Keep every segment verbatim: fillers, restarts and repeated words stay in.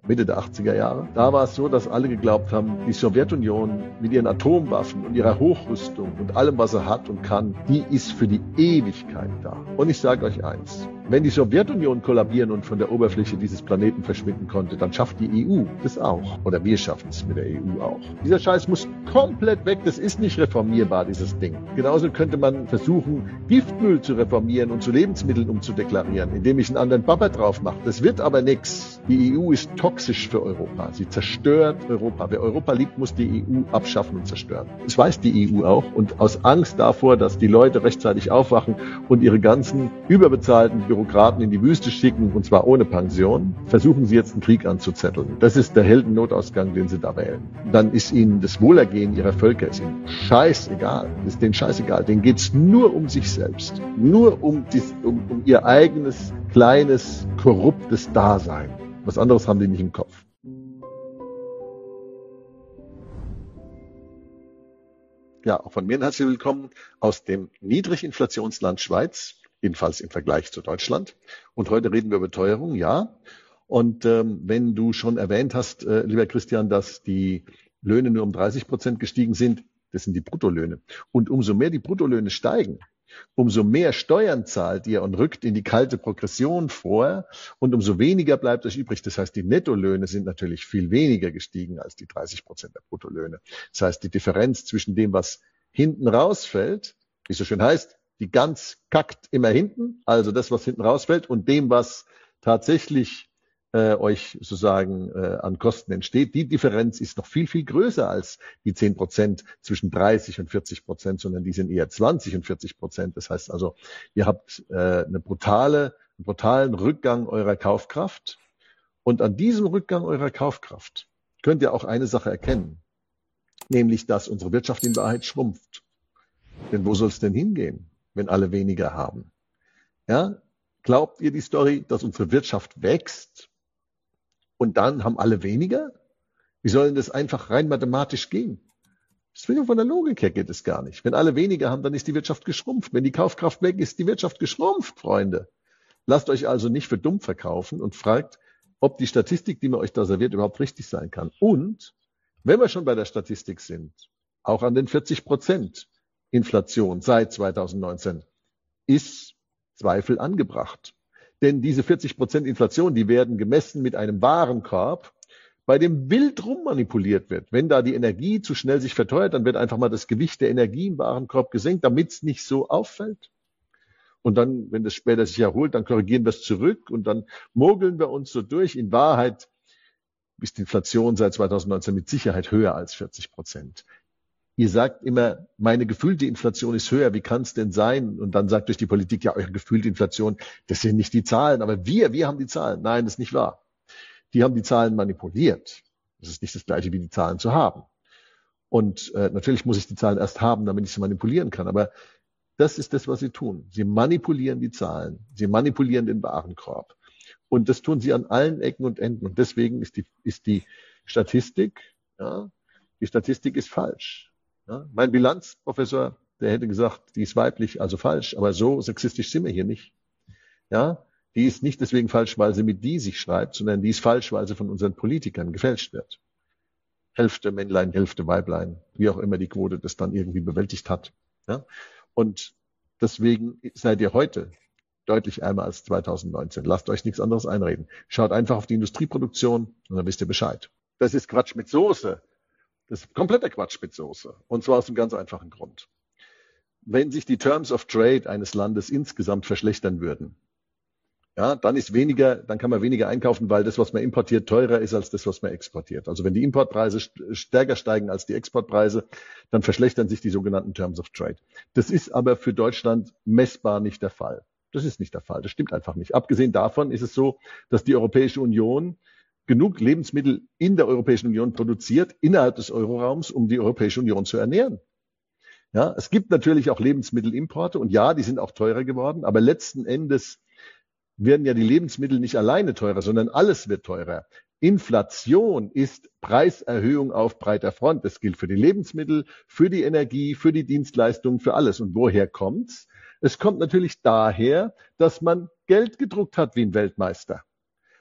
Mitte der achtziger Jahre. Da war es so, dass alle geglaubt haben, die Sowjetunion mit ihren Atomwaffen und ihrer Hochrüstung und allem, was er hat und kann, die ist für die Ewigkeit da. Und ich sage euch eins, wenn die Sowjetunion kollabieren und von der Oberfläche dieses Planeten verschwinden konnte, dann schafft die E U das auch. Oder wir schaffen es mit der E U auch. Dieser Scheiß muss komplett weg. Das ist nicht reformierbar, dieses Ding. Genauso könnte man versuchen, Giftmüll zu reformieren und zu Lebensmitteln umzudeklarieren, indem ich einen anderen Papa drauf mache. Das wird aber nichts. Die E U ist toxisch für Europa. Sie zerstört Europa. Wer Europa liebt, muss die E U abschaffen und zerstören. Das weiß die E U auch. Und aus Angst davor, dass die Leute rechtzeitig aufwachen und ihre ganzen überbezahlten Bürokraten in die Wüste schicken, und zwar ohne Pension, versuchen sie jetzt einen Krieg anzuzetteln. Das ist der Heldennotausgang, den sie da wählen. Dann ist ihnen das Wohlergehen ihrer Völker ist ihnen scheißegal. Das ist denen scheißegal. Denen geht's nur um sich selbst. Nur um, dies, um, um ihr eigenes, kleines, korruptes Dasein. Was anderes haben die nicht im Kopf. Ja, auch von mir ein herzlich willkommen aus dem Niedriginflationsland Schweiz, jedenfalls im Vergleich zu Deutschland. Und heute reden wir über Teuerung, ja. Und ähm, wenn du schon erwähnt hast, äh, lieber Christian, dass die Löhne nur um dreißig Prozent gestiegen sind, das sind die Bruttolöhne. Und umso mehr die Bruttolöhne steigen, umso mehr Steuern zahlt ihr und rückt in die kalte Progression vor und umso weniger bleibt euch übrig. Das heißt, die Nettolöhne sind natürlich viel weniger gestiegen als die dreißig Prozent der Bruttolöhne. Das heißt, die Differenz zwischen dem, was hinten rausfällt, wie es so schön heißt, die Gans kackt immer hinten, also das, was hinten rausfällt, und dem, was tatsächlich äh, euch sozusagen äh, an Kosten entsteht, die Differenz ist noch viel, viel größer als die zehn Prozent zwischen dreißig und vierzig Prozent, sondern die sind eher zwanzig und vierzig Prozent. Das heißt also, ihr habt äh, eine brutale, einen brutalen Rückgang eurer Kaufkraft, und an diesem Rückgang eurer Kaufkraft könnt ihr auch eine Sache erkennen, nämlich, dass unsere Wirtschaft in Wahrheit schrumpft. Denn wo soll es denn hingehen, wenn alle weniger haben? Ja, glaubt ihr die Story, dass unsere Wirtschaft wächst und dann haben alle weniger? Wie soll denn das einfach rein mathematisch gehen? Das will von der Logik her geht es gar nicht. Wenn alle weniger haben, dann ist die Wirtschaft geschrumpft. Wenn die Kaufkraft weg ist, ist die Wirtschaft geschrumpft, Freunde. Lasst euch also nicht für dumm verkaufen und fragt, ob die Statistik, die man euch da serviert, überhaupt richtig sein kann. Und wenn wir schon bei der Statistik sind, auch an den vierzig Prozent Inflation seit zweitausendneunzehn ist Zweifel angebracht. Denn diese vierzig Prozent Inflation, die werden gemessen mit einem Warenkorb, bei dem wild rummanipuliert wird. Wenn da die Energie zu schnell sich verteuert, dann wird einfach mal das Gewicht der Energie im Warenkorb gesenkt, damit es nicht so auffällt. Und dann, wenn das später sich erholt, dann korrigieren wir es zurück und dann mogeln wir uns so durch. In Wahrheit ist die Inflation seit zweitausendneunzehn mit Sicherheit höher als vierzig Prozent. Ihr sagt immer, meine gefühlte Inflation ist höher, wie kann es denn sein? Und dann sagt euch die Politik, ja, eure gefühlte Inflation, das sind nicht die Zahlen, aber wir, wir haben die Zahlen. Nein, das ist nicht wahr. Die haben die Zahlen manipuliert. Das ist nicht das Gleiche, wie die Zahlen zu haben. Und äh, natürlich muss ich die Zahlen erst haben, damit ich sie manipulieren kann. Aber das ist das, was sie tun. Sie manipulieren die Zahlen. Sie manipulieren den Warenkorb. Und das tun sie an allen Ecken und Enden. Und deswegen ist die, ist die Statistik, ja, die Statistik ist falsch. Ja, mein Bilanzprofessor, der hätte gesagt, die ist weiblich, also falsch, aber so sexistisch sind wir hier nicht. Ja, die ist nicht deswegen falsch, weil sie mit die sich schreibt, sondern die ist falsch, weil sie von unseren Politikern gefälscht wird. Hälfte Männlein, Hälfte Weiblein, wie auch immer die Quote das dann irgendwie bewältigt hat. Ja, und deswegen seid ihr heute deutlich ärmer als zweitausendneunzehn. Lasst euch nichts anderes einreden. Schaut einfach auf die Industrieproduktion und dann wisst ihr Bescheid. Das ist Quatsch mit Soße. Das ist kompletter Quatsch mit Soße. Und zwar aus einem ganz einfachen Grund. Wenn sich die Terms of Trade eines Landes insgesamt verschlechtern würden, ja, dann ist weniger, dann kann man weniger einkaufen, weil das, was man importiert, teurer ist als das, was man exportiert. Also wenn die Importpreise stärker steigen als die Exportpreise, dann verschlechtern sich die sogenannten Terms of Trade. Das ist aber für Deutschland messbar nicht der Fall. Das ist nicht der Fall. Das stimmt einfach nicht. Abgesehen davon ist es so, dass die Europäische Union genug Lebensmittel in der Europäischen Union produziert, innerhalb des Euroraums, um die Europäische Union zu ernähren. Ja, es gibt natürlich auch Lebensmittelimporte und ja, die sind auch teurer geworden, aber letzten Endes werden ja die Lebensmittel nicht alleine teurer, sondern alles wird teurer. Inflation ist Preiserhöhung auf breiter Front. Das gilt für die Lebensmittel, für die Energie, für die Dienstleistungen, für alles. Und woher kommt's? Es kommt natürlich daher, dass man Geld gedruckt hat wie ein Weltmeister.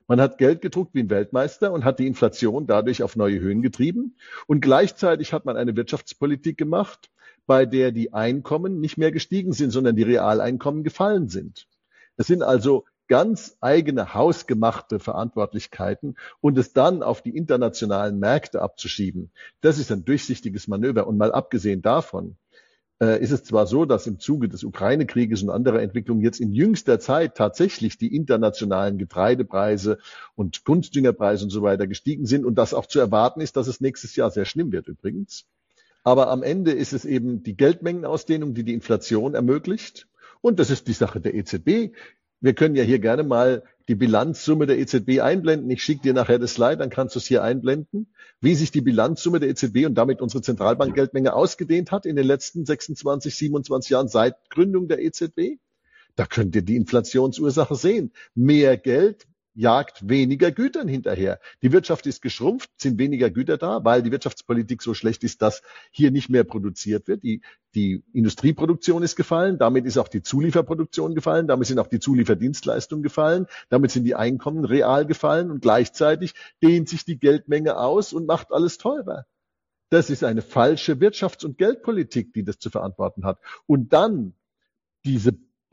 Man hat Geld gedruckt wie ein Weltmeister und hat die Inflation dadurch auf neue Höhen getrieben. Und gleichzeitig hat man eine Wirtschaftspolitik gemacht, bei der die Einkommen nicht mehr gestiegen sind, sondern die Realeinkommen gefallen sind. Das sind also ganz eigene hausgemachte Verantwortlichkeiten und es dann auf die internationalen Märkte abzuschieben. Das ist ein durchsichtiges Manöver. Und mal abgesehen davon, äh, ist es zwar so, dass im Zuge des Ukraine-Krieges und anderer Entwicklungen jetzt in jüngster Zeit tatsächlich die internationalen Getreidepreise und Kunstdüngerpreise und so weiter gestiegen sind und dass auch zu erwarten ist, dass es nächstes Jahr sehr schlimm wird übrigens. Aber am Ende ist es eben die Geldmengenausdehnung, die die Inflation ermöglicht. Und das ist die Sache der E Z B. Wir können ja hier gerne mal die Bilanzsumme der E Z B einblenden. Ich schicke dir nachher das Slide, dann kannst du es hier einblenden, wie sich die Bilanzsumme der E Z B und damit unsere Zentralbankgeldmenge ausgedehnt hat in den letzten sechsundzwanzig, siebenundzwanzig Jahren seit Gründung der E Z B. Da könnt ihr die Inflationsursache sehen. Mehr Geld jagt weniger Gütern hinterher. Die Wirtschaft ist geschrumpft, sind weniger Güter da, weil die Wirtschaftspolitik so schlecht ist, dass hier nicht mehr produziert wird. Die, die Industrieproduktion ist gefallen, damit ist auch die Zulieferproduktion gefallen, damit sind auch die Zulieferdienstleistungen gefallen, damit sind die Einkommen real gefallen und gleichzeitig dehnt sich die Geldmenge aus und macht alles teurer. Das ist eine falsche Wirtschafts- und Geldpolitik, die das zu verantworten hat. Und dann diese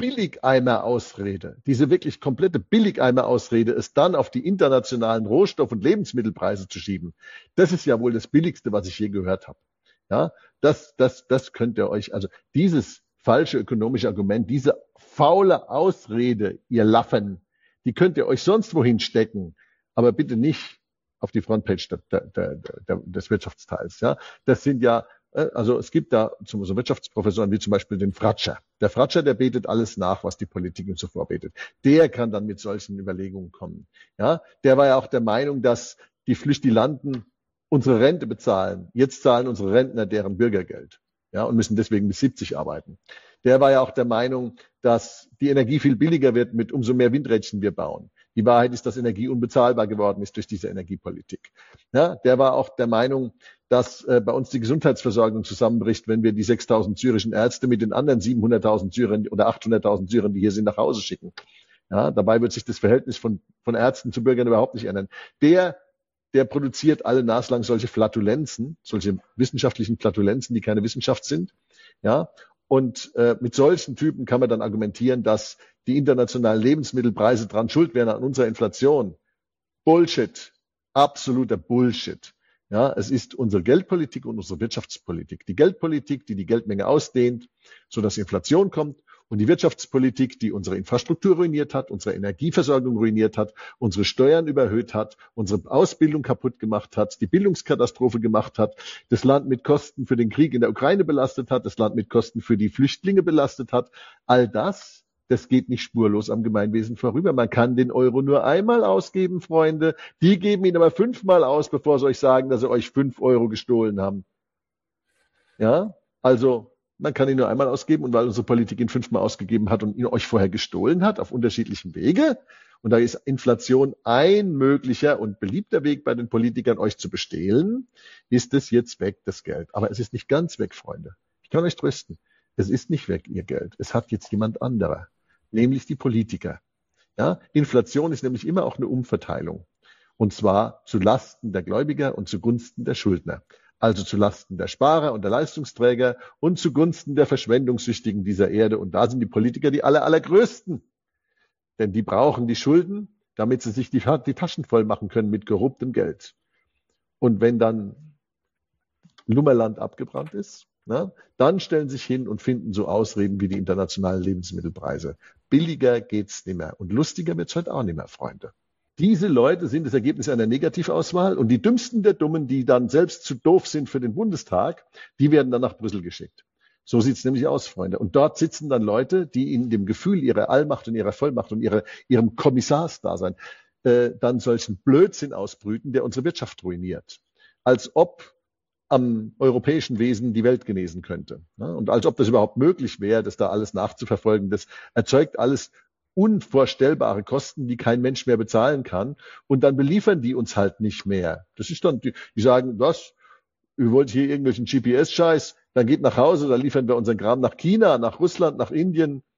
Billigeimer-Ausrede, diese wirklich komplette Billigeimer-Ausrede, es dann auf die internationalen Rohstoff- und Lebensmittelpreise zu schieben, das ist ja wohl das Billigste, was ich je gehört habe. Ja, das, das, das könnt ihr euch, also dieses falsche ökonomische Argument, diese faule Ausrede, ihr Laffen, die könnt ihr euch sonst wohin stecken, aber bitte nicht auf die Frontpage der, der, der, des Wirtschaftsteils. Ja, das sind ja Also es gibt da zum so Wirtschaftsprofessoren wie zum Beispiel den Fratscher. Der Fratscher, der betet alles nach, was die Politik ihm so vorbetet. Der kann dann mit solchen Überlegungen kommen. Ja, der war ja auch der Meinung, dass die Flüchtilanten unsere Rente bezahlen. Jetzt zahlen unsere Rentner deren Bürgergeld. Ja, und müssen deswegen bis siebzig arbeiten. Der war ja auch der Meinung, dass die Energie viel billiger wird, mit umso mehr Windrädchen wir bauen. Die Wahrheit ist, dass Energie unbezahlbar geworden ist durch diese Energiepolitik. Ja, der war auch der Meinung, dass äh, bei uns die Gesundheitsversorgung zusammenbricht, wenn wir die sechstausend syrischen Ärzte mit den anderen siebenhunderttausend Syrern oder achthunderttausend Syrern, die hier sind, nach Hause schicken. Ja, dabei wird sich das Verhältnis von, von Ärzten zu Bürgern überhaupt nicht ändern. Der, der produziert alle naslang solche Flatulenzen, solche wissenschaftlichen Flatulenzen, die keine Wissenschaft sind. Ja, und äh, mit solchen Typen kann man dann argumentieren, dass die internationalen Lebensmittelpreise dran schuld wären an unserer Inflation. Bullshit. Absoluter Bullshit. Ja, es ist unsere Geldpolitik und unsere Wirtschaftspolitik. Die Geldpolitik, die die Geldmenge ausdehnt, sodass Inflation kommt, und die Wirtschaftspolitik, die unsere Infrastruktur ruiniert hat, unsere Energieversorgung ruiniert hat, unsere Steuern überhöht hat, unsere Ausbildung kaputt gemacht hat, die Bildungskatastrophe gemacht hat, das Land mit Kosten für den Krieg in der Ukraine belastet hat, das Land mit Kosten für die Flüchtlinge belastet hat. All das, das geht nicht spurlos am Gemeinwesen vorüber. Man kann den Euro nur einmal ausgeben, Freunde. Die geben ihn aber fünfmal aus, bevor sie euch sagen, dass sie euch fünf Euro gestohlen haben. Ja, also man kann ihn nur einmal ausgeben, und weil unsere Politik ihn fünfmal ausgegeben hat und ihn euch vorher gestohlen hat, auf unterschiedlichen Wege, und da ist Inflation ein möglicher und beliebter Weg bei den Politikern, euch zu bestehlen, ist es jetzt weg, das Geld. Aber es ist nicht ganz weg, Freunde. Ich kann euch trösten. Es ist nicht weg, ihr Geld. Es hat jetzt jemand anderer, nämlich die Politiker. Ja, Inflation ist nämlich immer auch eine Umverteilung. Und zwar zu Lasten der Gläubiger und zugunsten der Schuldner. Also zu Lasten der Sparer und der Leistungsträger und zugunsten der Verschwendungssüchtigen dieser Erde. Und da sind die Politiker die aller, allergrößten. Denn die brauchen die Schulden, damit sie sich die, die Taschen voll machen können mit korruptem Geld. Und wenn dann Lummerland abgebrannt ist, na, dann stellen sie sich hin und finden so Ausreden wie die internationalen Lebensmittelpreise. Billiger geht's nicht mehr. Und lustiger wird's heute auch nicht mehr, Freunde. Diese Leute sind das Ergebnis einer Negativauswahl, und die Dümmsten der Dummen, die dann selbst zu doof sind für den Bundestag, die werden dann nach Brüssel geschickt. So sieht's nämlich aus, Freunde. Und dort sitzen dann Leute, die in dem Gefühl ihrer Allmacht und ihrer Vollmacht und ihrer, ihrem Kommissarsdasein äh, dann solchen Blödsinn ausbrüten, der unsere Wirtschaft ruiniert. Als ob am europäischen Wesen die Welt genesen könnte. Und als ob das überhaupt möglich wäre, das da alles nachzuverfolgen. Das erzeugt alles unvorstellbare Kosten, die kein Mensch mehr bezahlen kann. Und dann beliefern die uns halt nicht mehr. Das ist dann, die, die sagen, was, ihr wollt hier irgendwelchen G P S-Scheiß, dann geht nach Hause, dann liefern wir unseren Kram nach China, nach Russland, nach Indien.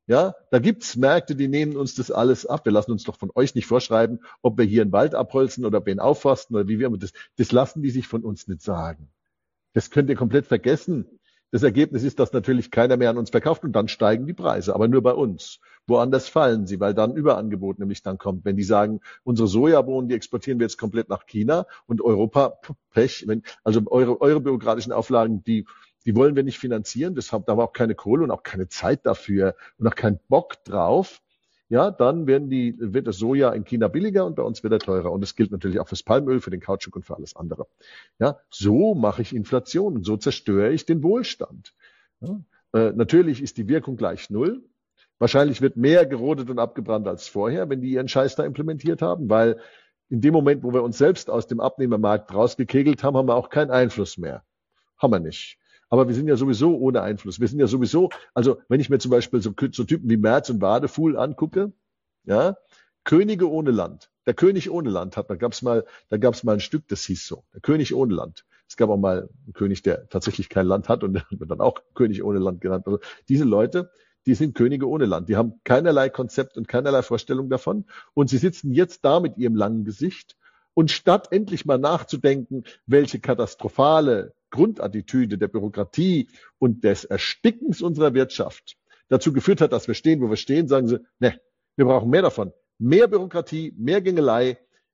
Ja, da gibt's Märkte, die nehmen uns das alles ab. Wir lassen uns doch von euch nicht vorschreiben, ob wir hier einen Wald abholzen oder ob wir ihn aufforsten oder wie wir das, das lassen die sich von uns nicht sagen. Das könnt ihr komplett vergessen. Das Ergebnis ist, dass natürlich keiner mehr an uns verkauft und dann steigen die Preise, aber nur bei uns. Woanders fallen sie, weil dann Überangebot nämlich dann kommt. Wenn die sagen, unsere Sojabohnen, die exportieren wir jetzt komplett nach China und Europa, Pech, wenn, also eure, eure bürokratischen Auflagen, die Die wollen wir nicht finanzieren, deshalb da war auch keine Kohle und auch keine Zeit dafür und auch kein Bock drauf. Ja, dann werden die, wird das Soja in China billiger und bei uns wird er teurer. Und das gilt natürlich auch fürs Palmöl, für den Kautschuk und für alles andere. Ja, so mache ich Inflation und so zerstöre ich den Wohlstand. Ja, äh, natürlich ist die Wirkung gleich null. Wahrscheinlich wird mehr gerodet und abgebrannt als vorher, wenn die ihren Scheiß da implementiert haben, weil in dem Moment, wo wir uns selbst aus dem Abnehmermarkt rausgekegelt haben, haben wir auch keinen Einfluss mehr. Haben wir nicht. Aber wir sind ja sowieso ohne Einfluss. Wir sind ja sowieso, also wenn ich mir zum Beispiel so, so Typen wie Merz und Wadefuhl angucke, ja, Könige ohne Land. Der König ohne Land hat, da gab's mal, da gab's mal ein Stück, das hieß so, der König ohne Land. Es gab auch mal einen König, der tatsächlich kein Land hat und der wird dann auch König ohne Land genannt. Also diese Leute, die sind Könige ohne Land. Die haben keinerlei Konzept und keinerlei Vorstellung davon. Und sie sitzen jetzt da mit ihrem langen Gesicht. Und statt endlich mal nachzudenken, welche katastrophale Grundattitüde der Bürokratie und des Erstickens unserer Wirtschaft dazu geführt hat, dass wir stehen, wo wir stehen, sagen sie, ne, wir brauchen mehr davon. Mehr Bürokratie, mehr Gängelei,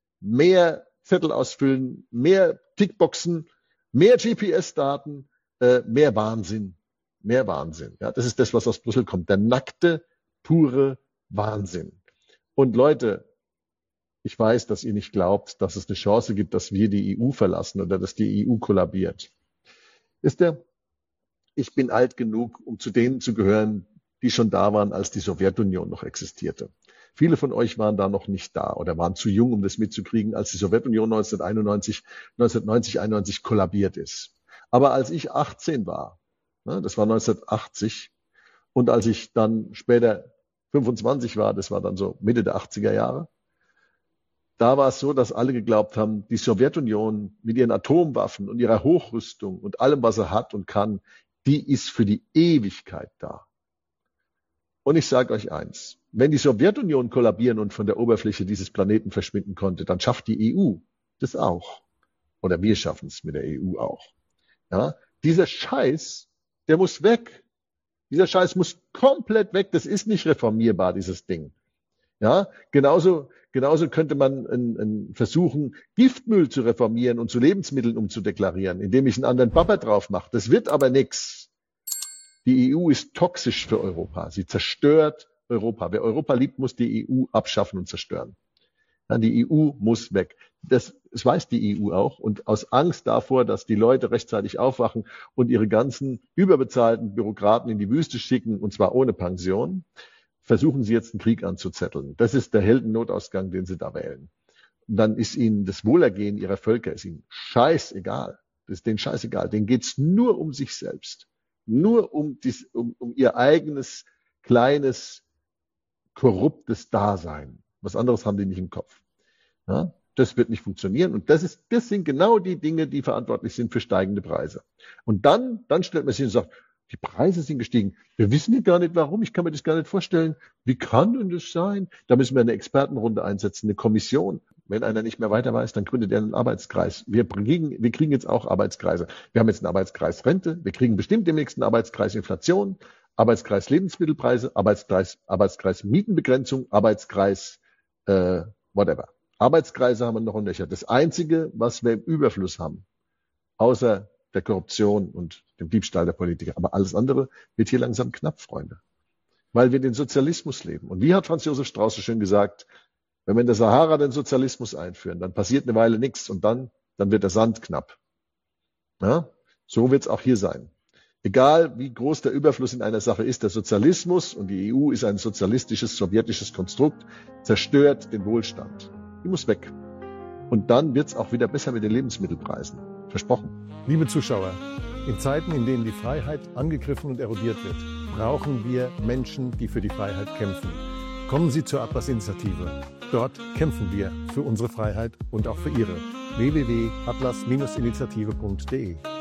mehr Zettel ausfüllen, mehr Tickboxen, mehr G P S-Daten, äh, mehr Wahnsinn. Mehr Wahnsinn. Ja, das ist das, was aus Brüssel kommt. Der nackte, pure Wahnsinn. Und Leute, ich weiß, dass ihr nicht glaubt, dass es eine Chance gibt, dass wir die E U verlassen oder dass die E U kollabiert. Wisst ihr, ich bin alt genug, um zu denen zu gehören, die schon da waren, als die Sowjetunion noch existierte. Viele von euch waren da noch nicht da oder waren zu jung, um das mitzukriegen, als die Sowjetunion neunzehnhunderteinundneunzig, neunzehnhundertneunzig, einundneunzig kollabiert ist. Aber als ich achtzehn war, das war neunzehnhundertachtzig, und als ich dann später fünfundzwanzig war, das war dann so Mitte der achtziger Jahre, da war es so, dass alle geglaubt haben, die Sowjetunion mit ihren Atomwaffen und ihrer Hochrüstung und allem, was er hat und kann, die ist für die Ewigkeit da. Und ich sage euch eins, wenn die Sowjetunion kollabieren und von der Oberfläche dieses Planeten verschwinden konnte, dann schafft die E U das auch. Oder wir schaffen es mit der E U auch. Ja, dieser Scheiß, der muss weg. Dieser Scheiß muss komplett weg. Das ist nicht reformierbar, dieses Ding. Ja, genauso, genauso könnte man ein, ein versuchen, Giftmüll zu reformieren und zu Lebensmitteln umzudeklarieren, indem ich einen anderen Papa drauf mache. Das wird aber nix. Die E U ist toxisch für Europa. Sie zerstört Europa. Wer Europa liebt, muss die E U abschaffen und zerstören. Ja, die E U muss weg. Das, das weiß die E U auch. Und aus Angst davor, dass die Leute rechtzeitig aufwachen und ihre ganzen überbezahlten Bürokraten in die Wüste schicken, und zwar ohne Pension, versuchen sie jetzt einen Krieg anzuzetteln. Das ist der Heldennotausgang, den sie da wählen. Und dann ist ihnen das Wohlergehen ihrer Völker, ist ihnen scheißegal. Das ist denen scheißegal. Denen geht's nur um sich selbst. Nur um, dies, um, um ihr eigenes, kleines, korruptes Dasein. Was anderes haben die nicht im Kopf. Ja, das wird nicht funktionieren. Und das ist, das sind genau die Dinge, die verantwortlich sind für steigende Preise. Und dann, dann stellt man sich und sagt, die Preise sind gestiegen. Wir wissen ja gar nicht, warum. Ich kann mir das gar nicht vorstellen. Wie kann denn das sein? Da müssen wir eine Expertenrunde einsetzen, eine Kommission. Wenn einer nicht mehr weiter weiß, dann gründet er einen Arbeitskreis. Wir kriegen, wir kriegen jetzt auch Arbeitskreise. Wir haben jetzt einen Arbeitskreis Rente. Wir kriegen bestimmt demnächst einen Arbeitskreis Inflation, Arbeitskreis Lebensmittelpreise, Arbeitskreis, Arbeitskreis Mietenbegrenzung, Arbeitskreis, äh, whatever. Arbeitskreise haben wir noch und nöcher. Das Einzige, was wir im Überfluss haben, außer der Korruption und dem Diebstahl der Politiker. Aber alles andere wird hier langsam knapp, Freunde. Weil wir den Sozialismus leben. Und wie hat Franz Josef Strauß so schön gesagt, wenn wir in der Sahara den Sozialismus einführen, dann passiert eine Weile nichts und dann, dann wird der Sand knapp. Ja? So wird es auch hier sein. Egal wie groß der Überfluss in einer Sache ist, der Sozialismus, und die E U ist ein sozialistisches, sowjetisches Konstrukt, zerstört den Wohlstand. Die muss weg. Und dann wird es auch wieder besser mit den Lebensmittelpreisen. Versprochen. Liebe Zuschauer, in Zeiten, in denen die Freiheit angegriffen und erodiert wird, brauchen wir Menschen, die für die Freiheit kämpfen. Kommen Sie zur Atlas-Initiative. Dort kämpfen wir für unsere Freiheit und auch für Ihre. w w w punkt atlas Bindestrich initiative punkt de